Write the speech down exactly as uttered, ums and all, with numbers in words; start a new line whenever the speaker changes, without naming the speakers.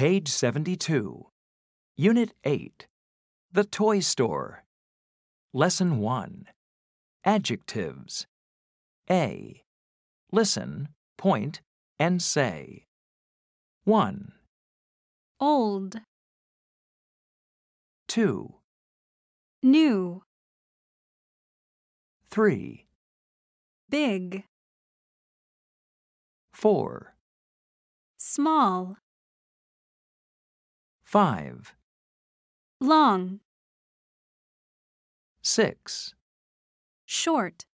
Page seventy-two. Unit eight. The Toy Store. Lesson one. Adjectives. A. Listen, point, and say. one.
Old,
two.
new,
three.
big,
four.
small,
five.
long,
six.
short,